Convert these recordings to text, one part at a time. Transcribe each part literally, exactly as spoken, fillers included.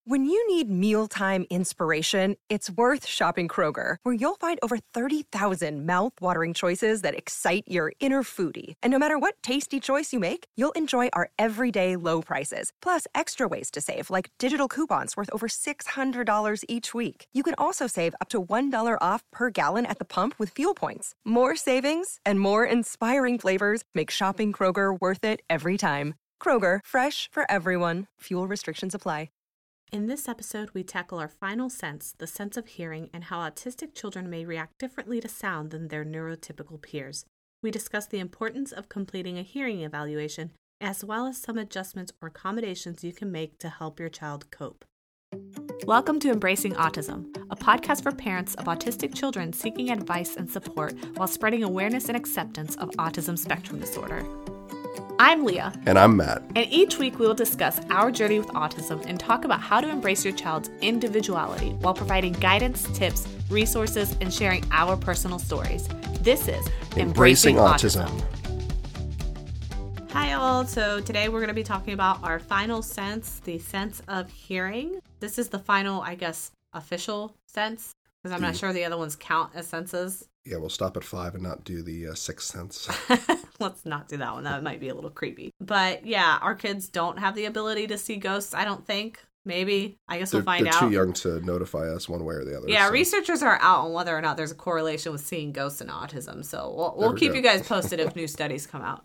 When you need mealtime inspiration, it's worth shopping Kroger, where you'll find over thirty thousand mouth-watering choices that excite your inner foodie. And no matter what tasty choice you make, you'll enjoy our everyday low prices, plus extra ways to save, like digital coupons worth over six hundred dollars each week. You can also save up to one dollar off per gallon at the pump with fuel points. More savings and more inspiring flavors make shopping Kroger worth it every time. Kroger, fresh for everyone. Fuel restrictions apply. In this episode, we tackle our final sense, the sense of hearing, and how autistic children may react differently to sound than their neurotypical peers. We discuss the importance of completing a hearing evaluation, as well as some adjustments or accommodations you can make to help your child cope. Welcome to Embracing Autism, a podcast for parents of autistic children seeking advice and support while spreading awareness and acceptance of autism spectrum disorder. I'm Leah. And I'm Matt. And each week we will discuss our journey with autism and talk about how to embrace your child's individuality while providing guidance, tips, resources, and sharing our personal stories. This is Embracing, Embracing Autism. Autism. Hi all. So today we're going to be talking about our final sense, the sense of hearing. This is the final, I guess, official sense, because I'm not sure the other ones count as senses. Yeah, we'll stop at five and not do the uh, sixth sense. Let's not do that one. That might be a little creepy. But yeah, our kids don't have the ability to see ghosts, I don't think. Maybe. I guess they're, we'll find they're out. They're too young to notify us one way or the other. Yeah, so. Researchers are out on whether or not there's a correlation with seeing ghosts and autism. So we'll, we'll we keep go. you guys posted if new studies come out.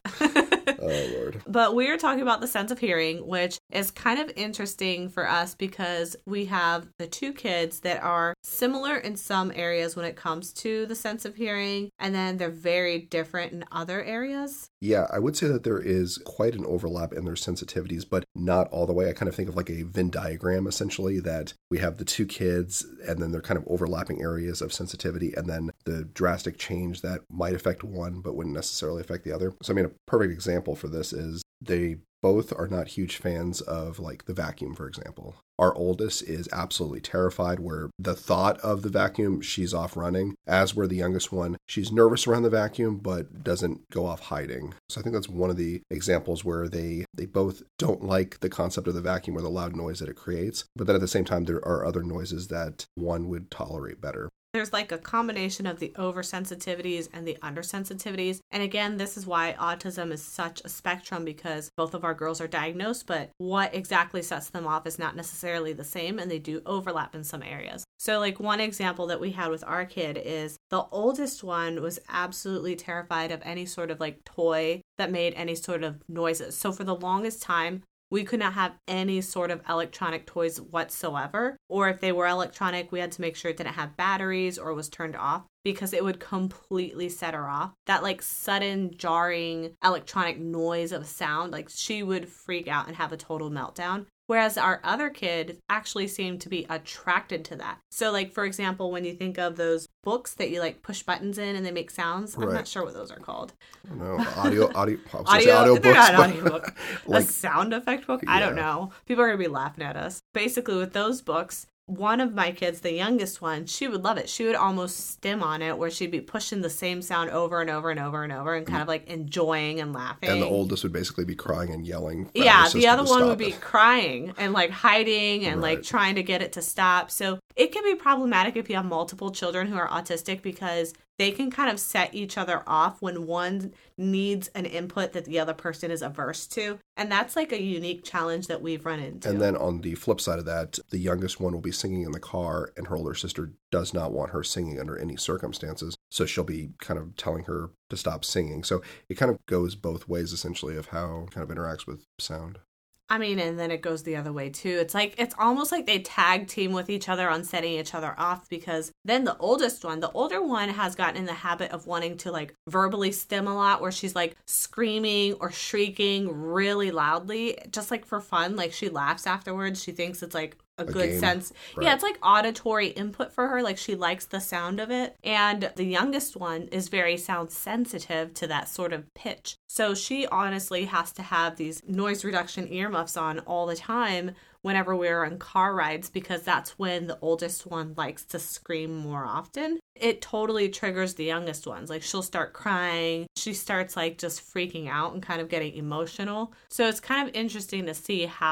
Oh, Lord. But we are talking about the sense of hearing, which is kind of interesting for us because we have the two kids that are similar in some areas when it comes to the sense of hearing, and then they're very different in other areas. Yeah, I would say that there is quite an overlap in their sensitivities, but not all the way. I kind of think of like a Venn diagram, essentially, that we have the two kids, and then they're kind of overlapping areas of sensitivity, and then the drastic change that might affect one, but wouldn't necessarily affect the other. So, I mean, a perfect example for this is they both are not huge fans of, like, the vacuum, for example. Our oldest is absolutely terrified where the thought of the vacuum, she's off running. As were the youngest one, she's nervous around the vacuum, but doesn't go off hiding. So I think that's one of the examples where they, they both don't like the concept of the vacuum or the loud noise that it creates. But then at the same time, there are other noises that one would tolerate better. There's like a combination of the oversensitivities and the undersensitivities. And again, this is why autism is such a spectrum, because both of our girls are diagnosed, but what exactly sets them off is not necessarily the same, and they do overlap in some areas. So like one example that we had with our kid is the oldest one was absolutely terrified of any sort of like toy that made any sort of noises. So for the longest time, we could not have any sort of electronic toys whatsoever. Or if they were electronic, we had to make sure it didn't have batteries or was turned off, because it would completely set her off. That like sudden jarring electronic noise of sound, like she would freak out and have a total meltdown. Whereas our other kid actually seemed to be attracted to that. So like, for example, when you think of those books that you like push buttons in and they make sounds, right. I'm not sure what those are called. No, audio, audio, audio, audio they're books. Not an audio book. Like, a sound effect book? I yeah. don't know. People are going to be laughing at us. Basically with those books, one of my kids, the youngest one, she would love it. She would almost stim on it, where she'd be pushing the same sound over and over and over and over and kind of like enjoying and laughing. And the oldest would basically be crying and yelling. Yeah, the other one would be crying and like hiding and right. like trying to get it to stop. So it can be problematic if you have multiple children who are autistic, because they can kind of set each other off when one needs an input that the other person is averse to. And that's like a unique challenge that we've run into. And then on the flip side of that, the youngest one will be singing in the car, and her older sister does not want her singing under any circumstances. So she'll be kind of telling her to stop singing. So it kind of goes both ways, essentially, of how it kind of interacts with sound. I mean, and then it goes the other way too. It's like, it's almost like they tag team with each other on setting each other off, because then the oldest one, the older one has gotten in the habit of wanting to like verbally stim a lot, where she's like screaming or shrieking really loudly, just like for fun. Like she laughs afterwards. She thinks it's like a, a good game. sense. Right. Yeah, it's like auditory input for her. Like she likes the sound of it. And the youngest one is very sound sensitive to that sort of pitch. So she honestly has to have these noise reduction earmuffs on all the time whenever we're on car rides, because that's when the oldest one likes to scream more often. It totally triggers the youngest ones. Like she'll start crying. She starts like just freaking out and kind of getting emotional. So it's kind of interesting to see how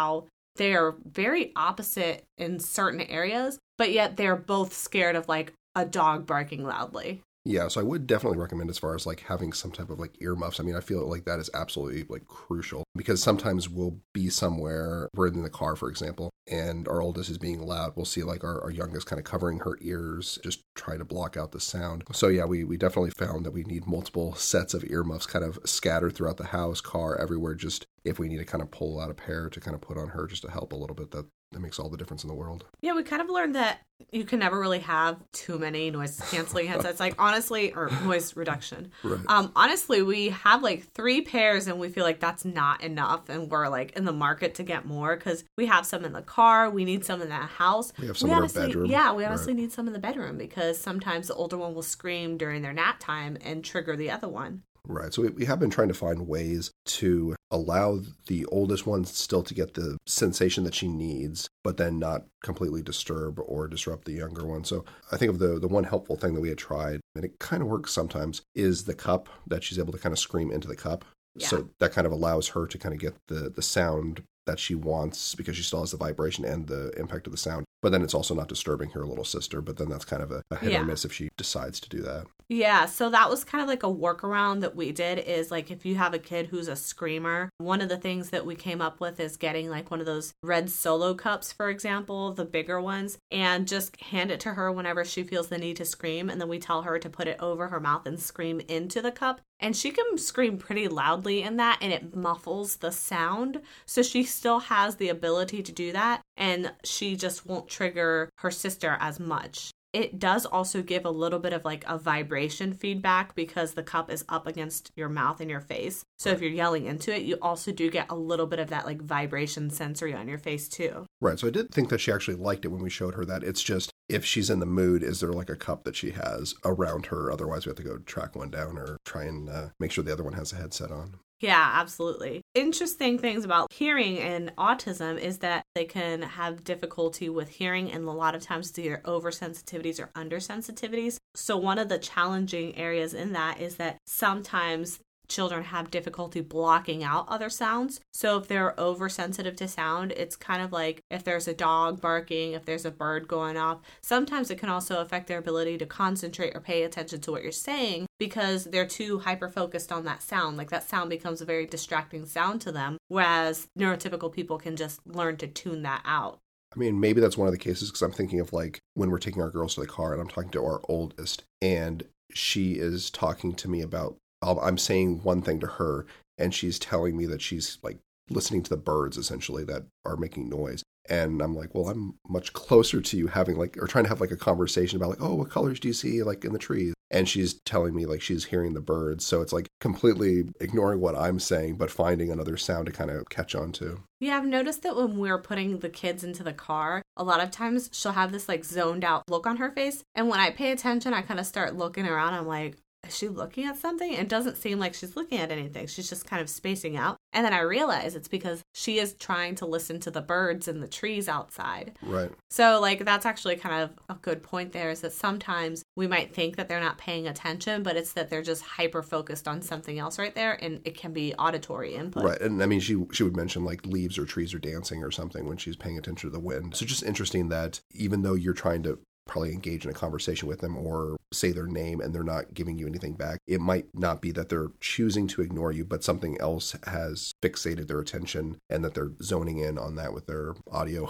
they are very opposite in certain areas, but yet they're both scared of like a dog barking loudly. Yeah, so I would definitely recommend as far as like having some type of like earmuffs. I mean, I feel like that is absolutely like crucial because sometimes we'll be somewhere, we're in the car, for example, and our oldest is being loud. We'll see like our, our youngest kind of covering her ears, just trying to block out the sound. So yeah, we, we definitely found that we need multiple sets of earmuffs kind of scattered throughout the house, car, everywhere, just if we need to kind of pull out a pair to kind of put on her just to help a little bit. That That makes all the difference in the world. Yeah, we kind of learned that you can never really have too many noise canceling headsets. Like honestly, or noise reduction. Right. Um, honestly, we have like three pairs and we feel like that's not enough. And we're like in the market to get more because we have some in the car. We need some in the house. We have some we in honestly, our bedroom. Yeah, we honestly right. need some in the bedroom because sometimes the older one will scream during their nap time and trigger the other one. Right. So we, we have been trying to find ways to allow the oldest one still to get the sensation that she needs, but then not completely disturb or disrupt the younger one. So I think of the, the one helpful thing that we had tried, and it kind of works sometimes, is the cup that she's able to kind of scream into the cup. Yeah. So that kind of allows her to kind of get the, the sound that she wants because she still has the vibration and the impact of the sound. But then it's also not disturbing her little sister. But then that's kind of a, a hit yeah. or miss if she decides to do that. Yeah, so that was kind of like a workaround that we did is like if you have a kid who's a screamer, one of the things that we came up with is getting like one of those red Solo cups, for example, the bigger ones, and just hand it to her whenever she feels the need to scream. And then we tell her to put it over her mouth and scream into the cup. And she can scream pretty loudly in that and it muffles the sound. So she still has the ability to do that and she just won't trigger her sister as much. It does also give a little bit of like a vibration feedback because the cup is up against your mouth and your face. So if you're yelling into it, you also do get a little bit of that like vibration sensory on your face too. Right. So I did think that she actually liked it when we showed her that. It's just if she's in the mood, is there like a cup that she has around her? Otherwise, we have to go track one down or try and uh, make sure the other one has a headset on. Yeah, absolutely. Interesting things about hearing and autism is that they can have difficulty with hearing, and a lot of times it's either oversensitivities or undersensitivities. So one of the challenging areas in that is that sometimes children have difficulty blocking out other sounds. So if they're oversensitive to sound, it's kind of like if there's a dog barking, if there's a bird going off, sometimes it can also affect their ability to concentrate or pay attention to what you're saying because they're too hyper-focused on that sound. Like that sound becomes a very distracting sound to them, whereas neurotypical people can just learn to tune that out. I mean, maybe that's one of the cases because I'm thinking of like when we're taking our girls to the car and I'm talking to our oldest and she is talking to me about I'm saying one thing to her and she's telling me that she's like listening to the birds essentially that are making noise. And I'm like, well, I'm much closer to you having like, or trying to have like a conversation about like, oh, what colors do you see like in the trees? And she's telling me like she's hearing the birds. So it's like completely ignoring what I'm saying, but finding another sound to kind of catch on to. Yeah, I've noticed that when we're putting the kids into the car, a lot of times she'll have this like zoned out look on her face. And when I pay attention, I kind of start looking around. I'm like, is she looking at something? It doesn't seem like she's looking at anything. She's just kind of spacing out. And then I realize it's because she is trying to listen to the birds and the trees outside. Right. So like that's actually kind of a good point there is that sometimes we might think that they're not paying attention, but it's that they're just hyper focused on something else right there. And it can be auditory input. Right. And I mean, she she would mention like leaves or trees are dancing or something when she's paying attention to the wind. So just interesting that even though you're trying to probably engage in a conversation with them or say their name and they're not giving you anything back, it might not be that they're choosing to ignore you, but something else has fixated their attention and that they're zoning in on that with their audio.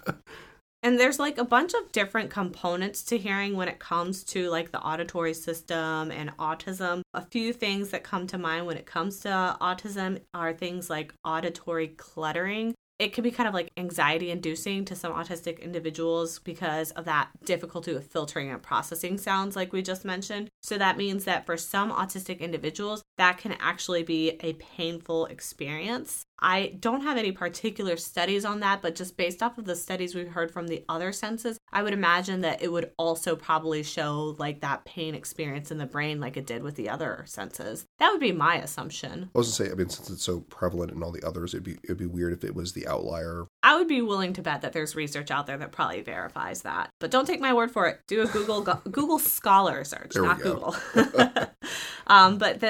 And there's like a bunch of different components to hearing when it comes to like the auditory system and autism. A few things that come to mind when it comes to autism are things like auditory cluttering. It can be kind of like anxiety inducing to some autistic individuals because of that difficulty with filtering and processing sounds like we just mentioned. So that means that for some autistic individuals, that can actually be a painful experience. I don't have any particular studies on that, but just based off of the studies we've heard from the other senses, I would imagine that it would also probably show like that pain experience in the brain like it did with the other senses. That would be my assumption. I was going to say, I mean, since it's so prevalent in all the others, it'd be it'd be weird if it was the outlier. I would be willing to bet that there's research out there that probably verifies that. But don't take my word for it. Do a Google Google Scholar search, not Google. um, but then there's also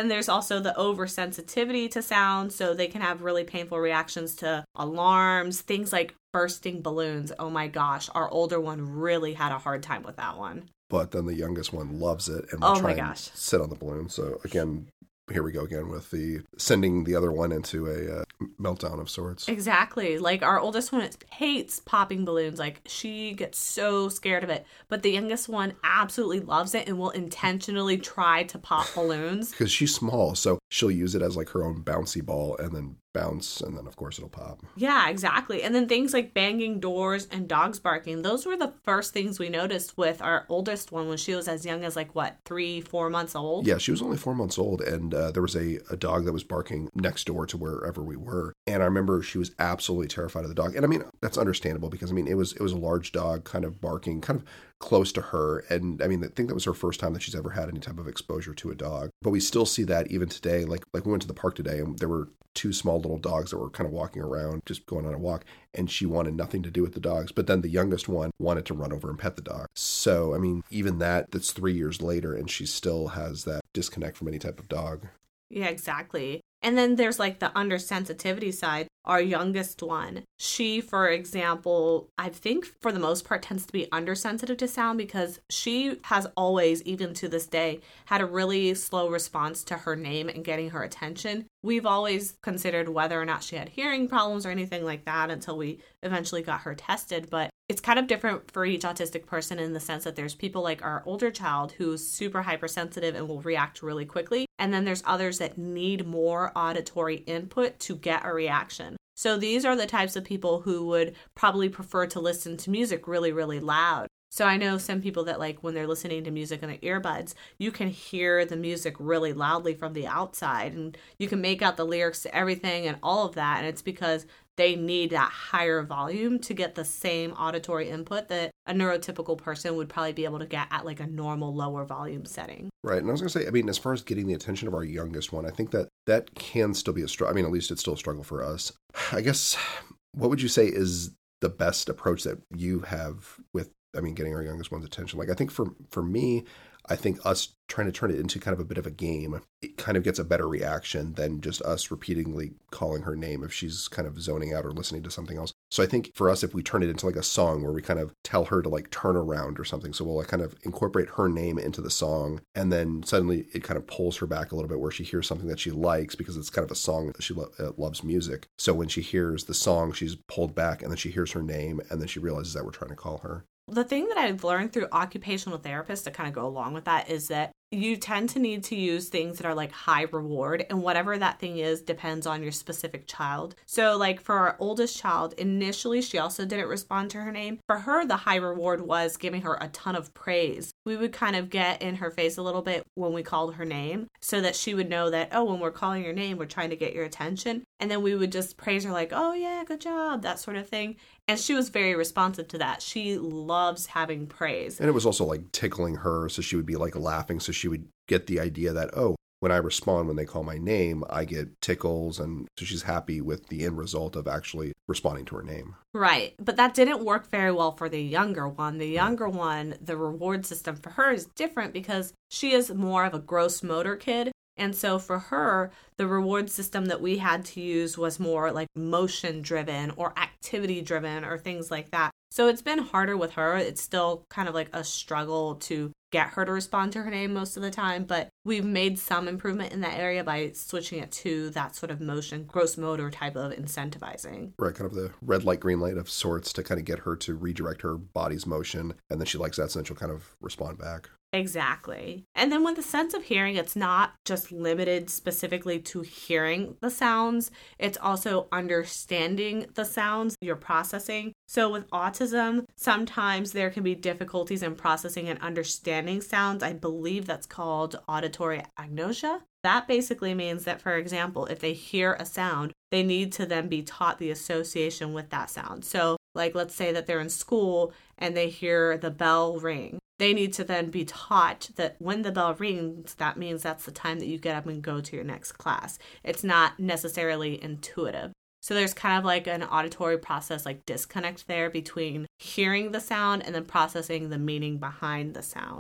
also the oversensitivity to sound, so they can have really painful reactions to alarms, things like bursting balloons. Oh my gosh, our older one really had a hard time with that one. But then the youngest one loves it and will Oh try my and gosh. sit on the balloon. So again, here we go again with the sending the other one into a uh, meltdown of sorts. Exactly. Like our oldest one hates popping balloons. Like she gets so scared of it. But the youngest one absolutely loves it and will intentionally try to pop balloons. Because she's small, so she'll use it as like her own bouncy ball and then bounce, and then of course it'll pop. Yeah, exactly. And then things like banging doors and dogs barking, those were the first things we noticed with our oldest one when she was as young as like what, three, four months old? Yeah, she was only four months old, and uh, there was a, a dog that was barking next door to wherever we were. And I remember she was absolutely terrified of the dog. And I mean, that's understandable because I mean, it was it was a large dog kind of barking, kind of close to her. And I mean, I think that was her first time that she's ever had any type of exposure to a dog. But we still see that even today. Like, like we went to the park today and there were two small little dogs that were kind of walking around, just going on a walk. And she wanted nothing to do with the dogs. But then the youngest one wanted to run over and pet the dog. So, I mean, even that, that's three years later and she still has that disconnect from any type of dog. Yeah, exactly. And then there's like the undersensitivity side. Our youngest one, she, for example, I think for the most part tends to be undersensitive to sound because she has always, even to this day, had a really slow response to her name and getting her attention. We've always considered whether or not she had hearing problems or anything like that until we eventually got her tested. But it's kind of different for each autistic person in the sense that there's people like our older child who's super hypersensitive and will react really quickly. And then there's others that need more auditory input to get a reaction. So these are the types of people who would probably prefer to listen to music really, really loud. So I know some people that like when they're listening to music in their earbuds, you can hear the music really loudly from the outside and you can make out the lyrics to everything and all of that. And it's because they need that higher volume to get the same auditory input that a neurotypical person would probably be able to get at like a normal lower volume setting. Right. And I was going to say, I mean, as far as getting the attention of our youngest one, I think that that can still be a struggle. I mean, at least it's still a struggle for us. I guess, what would you say is the best approach that you have with, I mean, getting our youngest one's attention? Like, I think for for me, I think us trying to turn it into kind of a bit of a game, it kind of gets a better reaction than just us repeatedly calling her name if she's kind of zoning out or listening to something else. So I think for us, if we turn it into like a song where we kind of tell her to like turn around or something, so we'll like kind of incorporate her name into the song, and then suddenly it kind of pulls her back a little bit where she hears something that she likes because it's kind of a song that she lo- uh, loves music. So when she hears the song, she's pulled back and then she hears her name and then she realizes that we're trying to call her. The thing that I've learned through occupational therapists to kind of go along with that is that you tend to need to use things that are like high reward, and whatever that thing is depends on your specific child. So like for our oldest child, initially she also didn't respond to her name. For her, the high reward was giving her a ton of praise. We would kind of get in her face a little bit when we called her name so that she would know that, oh, when we're calling your name, we're trying to get your attention. And then we would just praise her like, oh yeah, good job, that sort of thing. And she was very responsive to that. She loves having praise. And it was also like tickling her, so she would be like laughing, so she would get the idea that, oh, when I respond when they call my name, I get tickles, and so she's happy with the end result of actually responding to her name. Right, but that didn't work very well for the younger one. The younger one, the reward system for her is different because she is more of a gross motor kid. And so for her, the reward system that we had to use was more like motion driven or activity driven or things like that. So it's been harder with her. It's still kind of like a struggle to get her to respond to her name most of the time, but we've made some improvement in that area by switching it to that sort of motion, gross motor type of incentivizing. Right, kind of the red light, green light of sorts to kind of get her to redirect her body's motion, and then she likes that, so then she'll kind of respond back. Exactly. And then with the sense of hearing, it's not just limited specifically to hearing the sounds. It's also understanding the sounds you're processing. So with autism, sometimes there can be difficulties in processing and understanding sounds. I believe that's called auditory agnosia. That basically means that, for example, if they hear a sound, they need to then be taught the association with that sound. So like, let's say that they're in school and they hear the bell ring. They need to then be taught that when the bell rings, that means that's the time that you get up and go to your next class. It's not necessarily intuitive. So there's kind of like an auditory process, like disconnect there between hearing the sound and then processing the meaning behind the sound.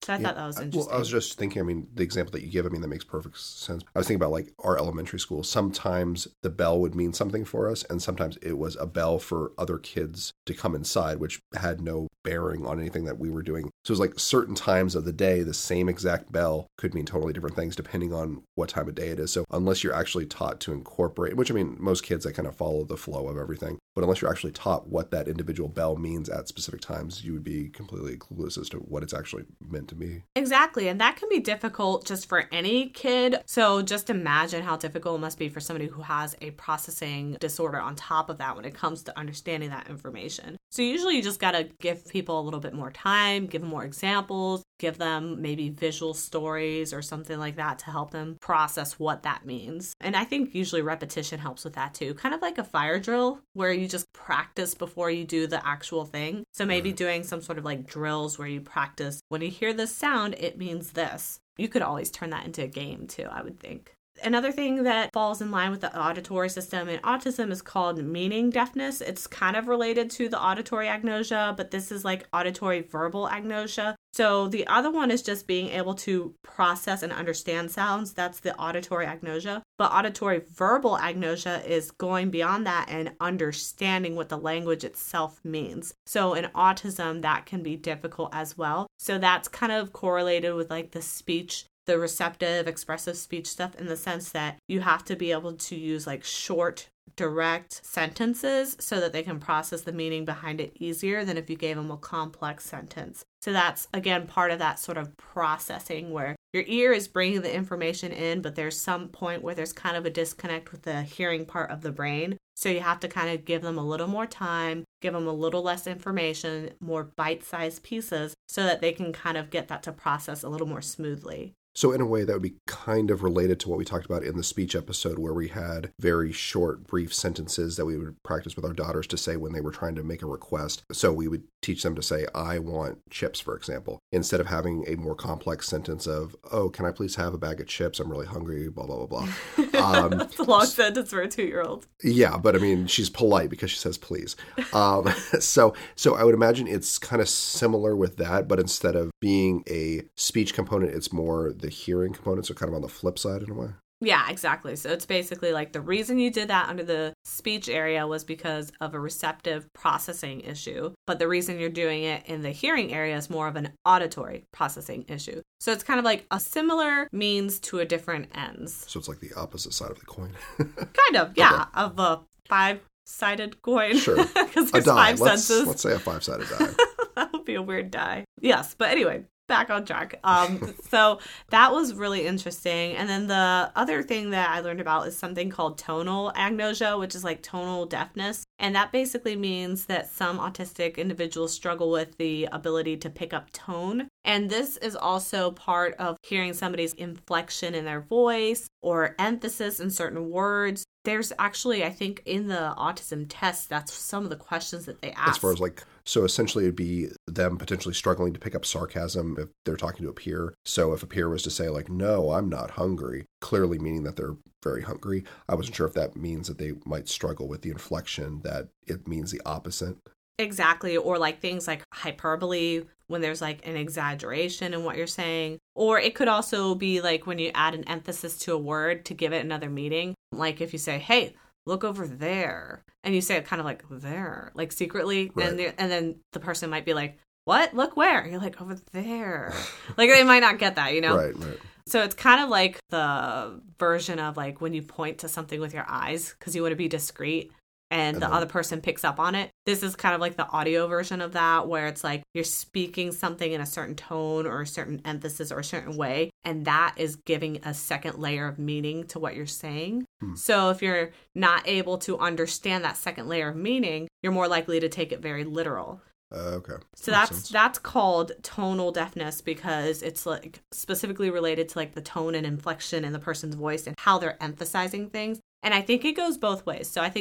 So I yeah, thought that was interesting. Well, I was just thinking, I mean, the example that you give, I mean, that makes perfect sense. I was thinking about like our elementary school. Sometimes the bell would mean something for us, and sometimes it was a bell for other kids to come inside, which had no bearing on anything that we were doing. So it was like certain times of the day, the same exact bell could mean totally different things depending on what time of day it is. So unless you're actually taught to incorporate, which I mean, most kids, that kind of follow the flow of everything. But unless you're actually taught what that individual bell means at specific times, you would be completely clueless as to what it's actually meant to be. Exactly. And that can be difficult just for any kid. So just imagine how difficult it must be for somebody who has a processing disorder on top of that when it comes to understanding that information. So usually you just got to give people a little bit more time, give them more examples, give them maybe visual stories or something like that to help them process what that means. And I think usually repetition helps with that too. Kind of like a fire drill where you just practice before you do the actual thing. So maybe Right. doing some sort of like drills where you practice, when you hear this sound, it means this. You could always turn that into a game too, I would think. Another thing that falls in line with the auditory system in autism is called meaning deafness. It's kind of related to the auditory agnosia, but this is like auditory verbal agnosia. So the other one is just being able to process and understand sounds. That's the auditory agnosia. But auditory verbal agnosia is going beyond that and understanding what the language itself means. So in autism, that can be difficult as well. So that's kind of correlated with like the speech, the receptive, expressive speech stuff, in the sense that you have to be able to use like short, direct sentences so that they can process the meaning behind it easier than if you gave them a complex sentence. So that's, again, part of that sort of processing where your ear is bringing the information in, but there's some point where there's kind of a disconnect with the hearing part of the brain. So you have to kind of give them a little more time, give them a little less information, more bite-sized pieces, so that they can kind of get that to process a little more smoothly. So in a way, that would be kind of related to what we talked about in the speech episode, where we had very short, brief sentences that we would practice with our daughters to say when they were trying to make a request. So we would teach them to say, I want chips, for example, instead of having a more complex sentence of, oh, can I please have a bag of chips? I'm really hungry, blah, blah, blah, blah. Um, That's a long sentence for a two-year-old. Yeah, but I mean, she's polite because she says please. Um, so so I would imagine it's kind of similar with that, but instead of being a speech component, it's more the hearing component, so kind of on the flip side in a way. Yeah, exactly. So it's basically like the reason you did that under the speech area was because of a receptive processing issue. But the reason you're doing it in the hearing area is more of an auditory processing issue. So it's kind of like a similar means to a different ends. So it's like the opposite side of the coin. Kind of, yeah, Okay. of a five-sided coin. Sure. Because A there's die. five Let's, senses. let's say a five-sided die. That would be a weird die. Yes, but anyway, back on track. Um, so that was really interesting. And then the other thing that I learned about is something called tonal agnosia, which is like tonal deafness. And that basically means that some autistic individuals struggle with the ability to pick up tone. And this is also part of hearing somebody's inflection in their voice or emphasis in certain words. There's actually, I think, in the autism test, that's some of the questions that they ask. As far as like, so essentially it'd be them potentially struggling to pick up sarcasm if they're talking to a peer. So if a peer was to say like, no, I'm not hungry, clearly meaning that they're very hungry. I wasn't sure if that means that they might struggle with the inflection, that it means the opposite. Exactly. Or like things like hyperbole, when there's like an exaggeration in what you're saying. Or it could also be like when you add an emphasis to a word to give it another meaning. Like if you say, hey, look over there. And you say it kind of like there, like secretly. Right. And, and then the person might be like, what? Look where? And you're like, over there. Like they might not get that, you know? Right, right. So it's kind of like the version of like when you point to something with your eyes because you want to be discreet. And, and the then, other person picks up on it. This is kind of like the audio version of that, where it's like you're speaking something in a certain tone or a certain emphasis or a certain way, and that is giving a second layer of meaning to what you're saying. Hmm. So if you're not able to understand that second layer of meaning, you're more likely to take it very literal. Uh, okay. So Makes that's sense. That's called tonal deafness because it's like specifically related to like the tone and inflection in the person's voice and how they're emphasizing things. And I think it goes both ways. So I think it's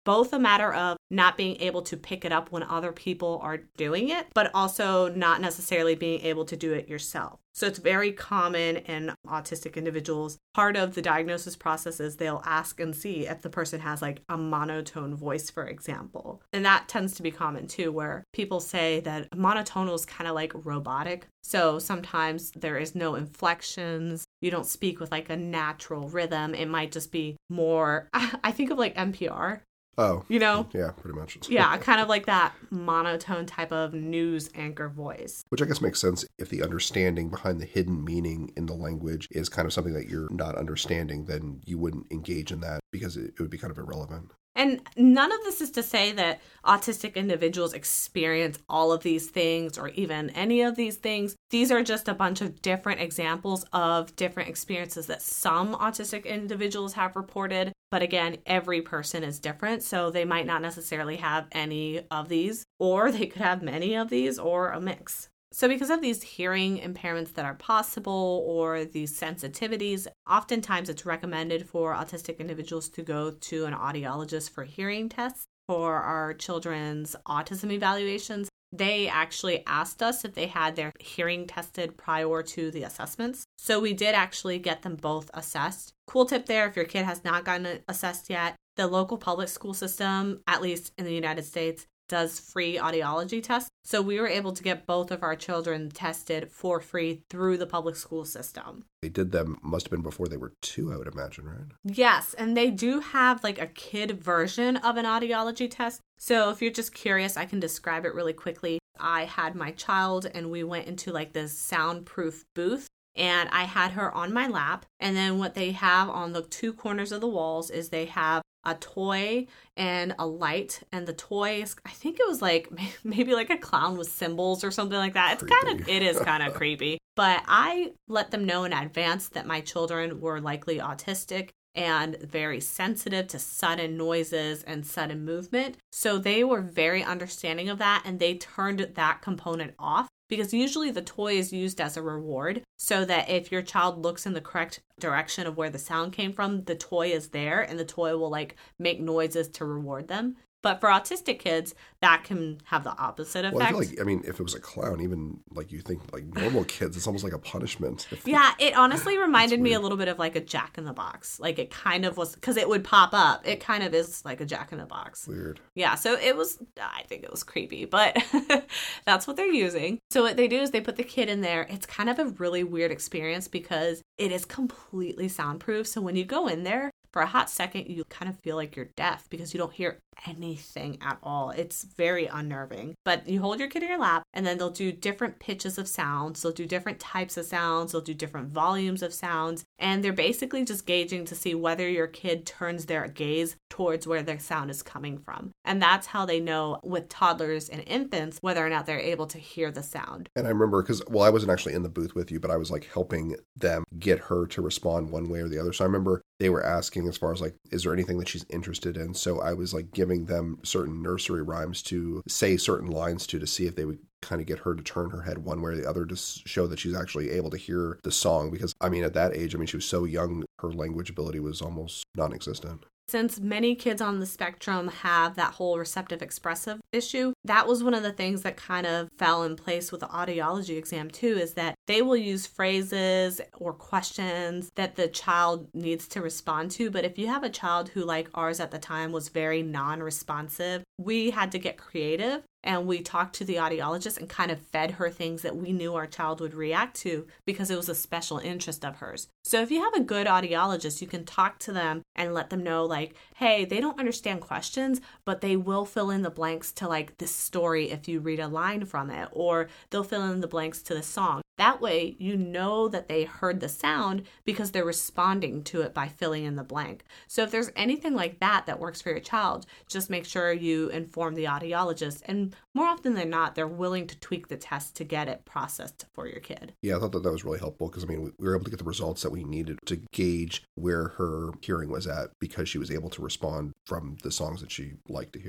both a matter of not being able to pick it up when other people are doing it, but also not necessarily being able to do it yourself. So it's very common in autistic individuals. Part of the diagnosis process is they'll ask and see if the person has like a monotone voice, for example. And that tends to be common too, where people say that monotonal is kind of like robotic. So sometimes there is no inflections. You don't speak with like a natural rhythm. It might just be more, I think of like N P R. Oh, you know? Yeah, pretty much. Yeah, kind of like that monotone type of news anchor voice. Which I guess makes sense if the understanding behind the hidden meaning in the language is kind of something that you're not understanding, then you wouldn't engage in that because it, it would be kind of irrelevant. And none of this is to say that autistic individuals experience all of these things or even any of these things. These are just a bunch of different examples of different experiences that some autistic individuals have reported. But again, every person is different, so they might not necessarily have any of these, or they could have many of these, or a mix. So because of these hearing impairments that are possible or these sensitivities, oftentimes it's recommended for autistic individuals to go to an audiologist for hearing tests. For our children's autism evaluations, they actually asked us if they had their hearing tested prior to the assessments. So we did actually get them both assessed. Cool tip there, if your kid has not gotten it assessed yet, the local public school system, at least in the United States, does free audiology tests. So we were able to get both of our children tested for free through the public school system. They did them, must have been before they were two, I would imagine, right? Yes, and they do have like a kid version of an audiology test. So if you're just curious, I can describe it really quickly. I had my child and we went into like this soundproof booth. And I had her on my lap. And then what they have on the two corners of the walls is they have a toy and a light. And the toy, I think it was like maybe like a clown with cymbals or something like that. It's kind of, it is kind of creepy. But I let them know in advance that my children were likely autistic and very sensitive to sudden noises and sudden movement. So they were very understanding of that, and they turned that component off. Because usually the toy is used as a reward so that if your child looks in the correct direction of where the sound came from, the toy is there and the toy will like make noises to reward them. But for autistic kids, that can have the opposite effect. Well, I feel like, I mean, if it was a clown, even like you think like normal kids, it's almost like a punishment. Yeah, it honestly reminded me a little bit of like a Jack in the Box. Like it kind of was, because it would pop up. It kind of is like a Jack in the Box. Weird. Yeah, so it was, I think it was creepy, but that's what they're using. So what they do is they put the kid in there. It's kind of a really weird experience because it is completely soundproof. So when you go in there, for a hot second, you kind of feel like you're deaf because you don't hear anything at all. It's very unnerving. But you hold your kid in your lap, and then they'll do different pitches of sounds. They'll do different types of sounds. They'll do different volumes of sounds. And they're basically just gauging to see whether your kid turns their gaze towards where their sound is coming from. And that's how they know with toddlers and infants whether or not they're able to hear the sound. And I remember, because, well, I wasn't actually in the booth with you, but I was like helping them get her to respond one way or the other. So I remember they were asking as far as like, is there anything that she's interested in? So I was like giving them certain nursery rhymes to say certain lines to, to see if they would kind of get her to turn her head one way or the other to show that she's actually able to hear the song. Because, I mean, at that age, I mean, she was so young, her language ability was almost non-existent. Since many kids on the spectrum have that whole receptive expressive issue, that was one of the things that kind of fell in place with the audiology exam too, is that they will use phrases or questions that the child needs to respond to. But if you have a child who, like ours at the time, was very non-responsive, we had to get creative. And we talked to the audiologist and kind of fed her things that we knew our child would react to because it was a special interest of hers. So if you have a good audiologist, you can talk to them and let them know like, hey, they don't understand questions, but they will fill in the blanks to like this story if you read a line from it, or they'll fill in the blanks to the song. That way, you know that they heard the sound because they're responding to it by filling in the blank. So if there's anything like that that works for your child, just make sure you inform the audiologist. And more often than not, they're willing to tweak the test to get it processed for your kid. Yeah, I thought that that was really helpful because, I mean, we were able to get the results that we needed to gauge where her hearing was at because she was able to respond from the songs that she liked to hear.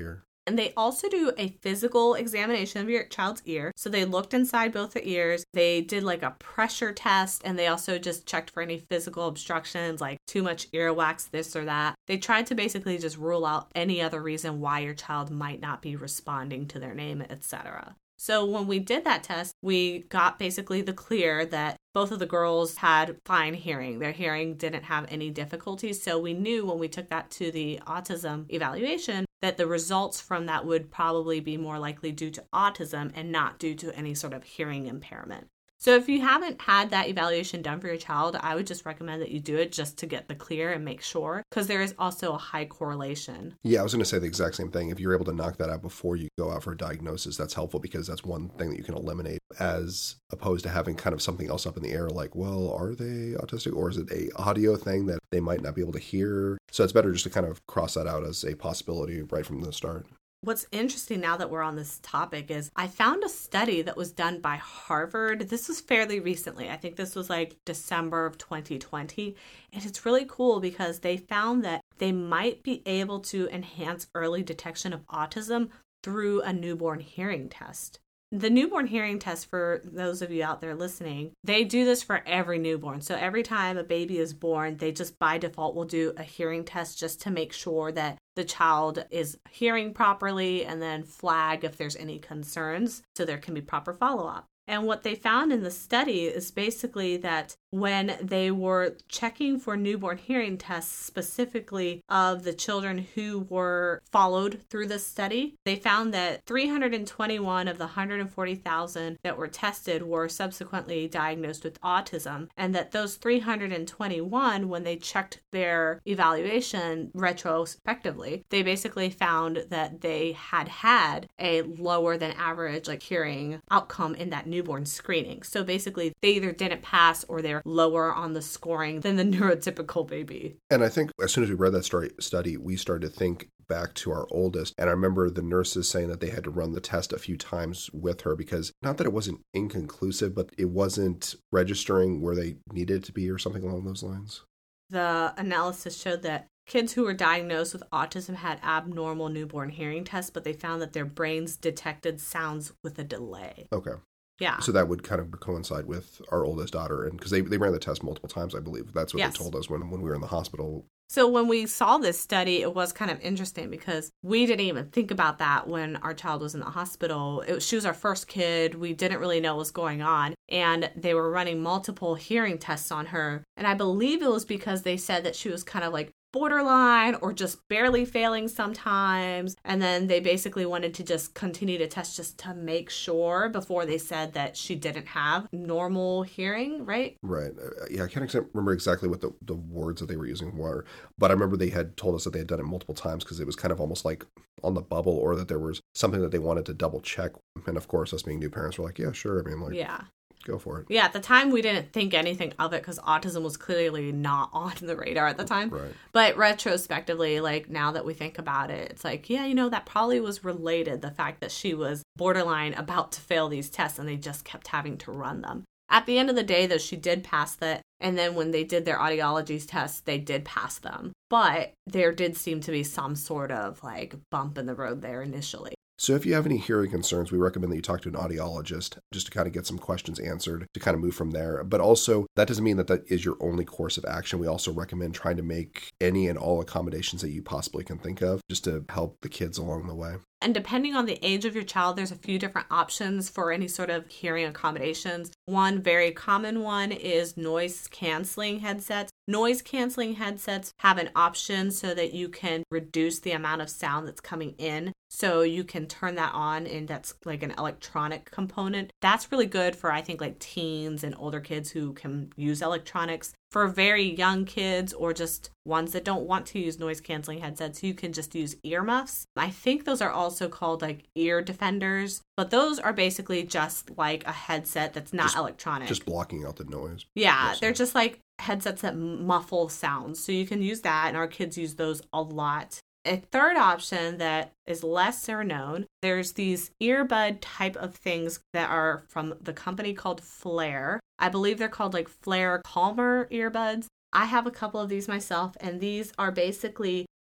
And they also do a physical examination of your child's ear. So they looked inside both the ears. They did like a pressure test, and they also just checked for any physical obstructions, like too much earwax, this or that. They tried to basically just rule out any other reason why your child might not be responding to their name, et cetera. So when we did that test, we got basically the clear that both of the girls had fine hearing. Their hearing didn't have any difficulties. So we knew when we took that to the autism evaluation that the results from that would probably be more likely due to autism and not due to any sort of hearing impairment. So if you haven't had that evaluation done for your child, I would just recommend that you do it just to get the clear and make sure, because there is also a high correlation. Yeah, I was going to say the exact same thing. If you're able to knock that out before you go out for a diagnosis, that's helpful because that's one thing that you can eliminate as opposed to having kind of something else up in the air like, well, are they autistic or is it a audio thing that they might not be able to hear? So it's better just to kind of cross that out as a possibility right from the start. What's interesting now that we're on this topic is I found a study that was done by Harvard. This was fairly recently. I think this was like December of twenty twenty. And it's really cool because they found that they might be able to enhance early detection of autism through a newborn hearing test. The newborn hearing test, for those of you out there listening, they do this for every newborn. So every time a baby is born, they just by default will do a hearing test just to make sure that the child is hearing properly and then flag if there's any concerns so there can be proper follow-up. And what they found in the study is basically that when they were checking for newborn hearing tests specifically of the children who were followed through the study, they found that three hundred twenty-one of the one hundred forty thousand that were tested were subsequently diagnosed with autism, and that those three hundred twenty-one, when they checked their evaluation retrospectively, they basically found that they had had a lower than average like hearing outcome in that newborn screening. So basically they either didn't pass or they're lower on the scoring than the neurotypical baby. And I think as soon as we read that story study, we started to think back to our oldest. And I remember the nurses saying that they had to run the test a few times with her because not that it wasn't inconclusive, but it wasn't registering where they needed it to be or something along those lines. The analysis showed that kids who were diagnosed with autism had abnormal newborn hearing tests, but they found that their brains detected sounds with a delay. Okay. Yeah. So that would kind of coincide with our oldest daughter. And because they, they ran the test multiple times, I believe. That's what yes. they told us when, when we were in the hospital. So when we saw this study, it was kind of interesting because we didn't even think about that when our child was in the hospital. It was, she was our first kid. We didn't really know what was going on. And they were running multiple hearing tests on her. And I believe it was because they said that she was kind of like borderline or just barely failing sometimes. And then they basically wanted to just continue to test just to make sure before they said that she didn't have normal hearing, right? Right. Uh, yeah, I can't ex- remember exactly what the, the words that they were using were, but I remember they had told us that they had done it multiple times because it was kind of almost like on the bubble or that there was something that they wanted to double check. And of course, us being new parents were like, yeah, sure. I mean, like, yeah. Go for it. Yeah, at the time, we didn't think anything of it because autism was clearly not on the radar at the time. Right. But retrospectively, like now that we think about it, it's like, yeah, you know, that probably was related, the fact that she was borderline about to fail these tests and they just kept having to run them. At the end of the day, though, she did pass that. And then when they did their audiology tests, they did pass them. But there did seem to be some sort of like bump in the road there initially. So if you have any hearing concerns, we recommend that you talk to an audiologist just to kind of get some questions answered to kind of move from there. But also, that doesn't mean that that is your only course of action. We also recommend trying to make any and all accommodations that you possibly can think of just to help the kids along the way. And depending on the age of your child, there's a few different options for any sort of hearing accommodations. One very common one is noise canceling headsets. Noise canceling headsets have an option so that you can reduce the amount of sound that's coming in. So you can turn that on, and that's like an electronic component. That's really good for, I think, like teens and older kids who can use electronics. For very young kids or just ones that don't want to use noise canceling headsets, you can just use earmuffs. I think those are also called like ear defenders, but those are basically just like a headset that's not just, electronic. Just blocking out the noise. Yeah, Yes. they're just like headsets that muffle sounds. So you can use that, and our kids use those a lot. A third option that is lesser known, there's these earbud type of things that are from the company called Flare. I believe they're called like Flare Calmer earbuds. I have a couple of these myself, and these are basically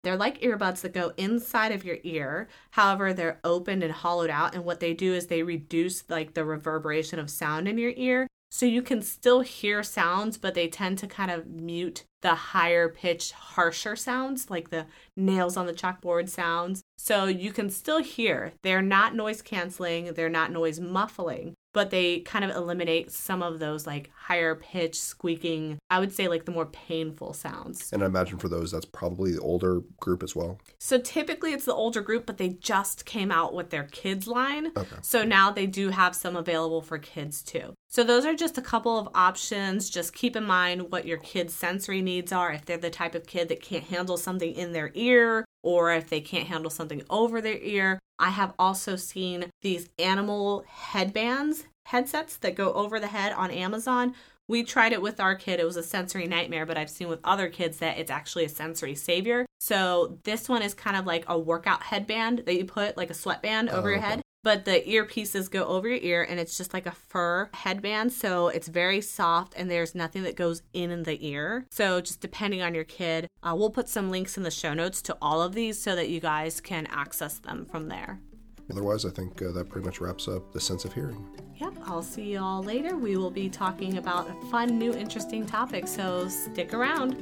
They're like earbuds that go inside of your ear. However, they're opened and hollowed out. And what they do is they reduce like the reverberation of sound in your ear. So you can still hear sounds, but they tend to kind of mute the higher pitched, harsher sounds, like the nails on the chalkboard sounds. So you can still hear. They're not noise canceling. They're not noise muffling, but they kind of eliminate some of those like higher pitch squeaking, I would say like the more painful sounds. And I imagine for those, that's probably the older group as well. So typically it's the older group, but they just came out with their kids line. Okay. So now they do have some available for kids too. So those are just a couple of options. Just keep in mind what your kids' sensory needs are. If they're the type of kid that can't handle something in their ear, or if they can't handle something over their ear. I have also seen these animal headbands, headsets that go over the head on Amazon. We tried it with our kid. It was a sensory nightmare, but I've seen with other kids that it's actually a sensory savior. So this one is kind of like a workout headband that you put like a sweatband over oh, your okay. head. But the earpieces go over your ear, and it's just like a fur headband. So it's very soft, and there's nothing that goes in in the ear. So just depending on your kid, uh, we'll put some links in the show notes to all of these so that you guys can access them from there. Otherwise, I think uh, that pretty much wraps up the sense of hearing. Yep, I'll see you all later. We will be talking about a fun, new, interesting topic, so stick around.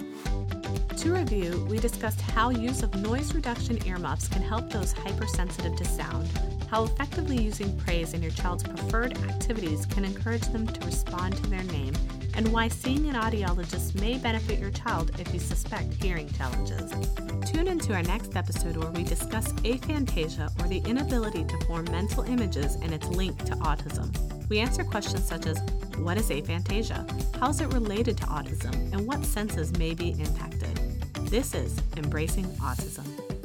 To review, we discussed how use of noise reduction earmuffs can help those hypersensitive to sound, how effectively using praise in your child's preferred activities can encourage them to respond to their name, and why seeing an audiologist may benefit your child if you suspect hearing challenges. Tune into our next episode where we discuss aphantasia, or the inability to form mental images, and its link to autism. We answer questions such as, what is aphantasia? How is it related to autism? And what senses may be impacted? This is Embracing Autism.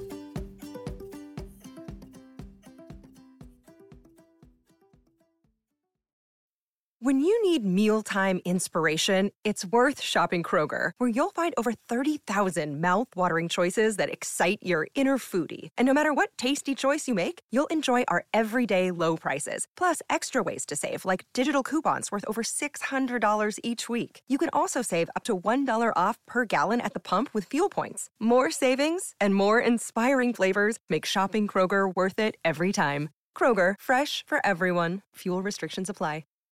When you need mealtime inspiration, it's worth shopping Kroger, where you'll find over thirty thousand mouth-watering choices that excite your inner foodie. And no matter what tasty choice you make, you'll enjoy our everyday low prices, plus extra ways to save, like digital coupons worth over six hundred dollars each week. You can also save up to one dollar off per gallon at the pump with fuel points. More savings and more inspiring flavors make shopping Kroger worth it every time. Kroger, fresh for everyone. Fuel restrictions apply.